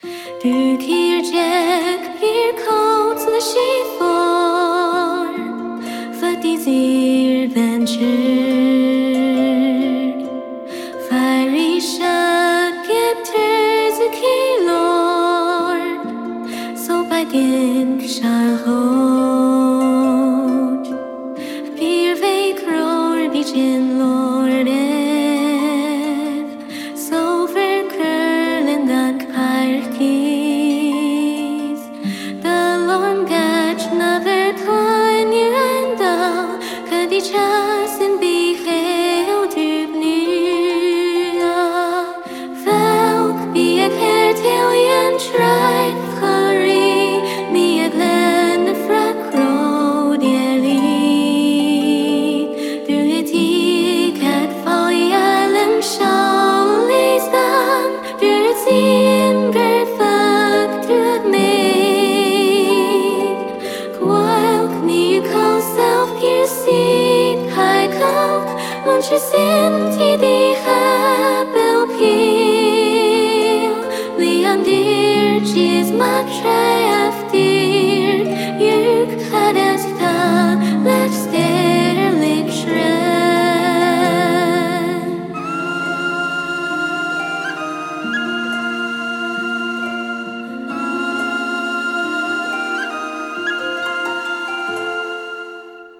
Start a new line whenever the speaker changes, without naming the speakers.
Du kier Jack Pier coats the sheefor För dizer venture Fiery shot captures a key lord So by din Charlotte Pier ve crowr begin lord So ver curling dank parkies The lorm gach never twine you and thou Could be chas and be held to Velk be a kertalian tribe Hurry me a glen the frack road Do it cat folly island shawl lays down in bird fuck through me Wilk me call self piercing high cock Won't you send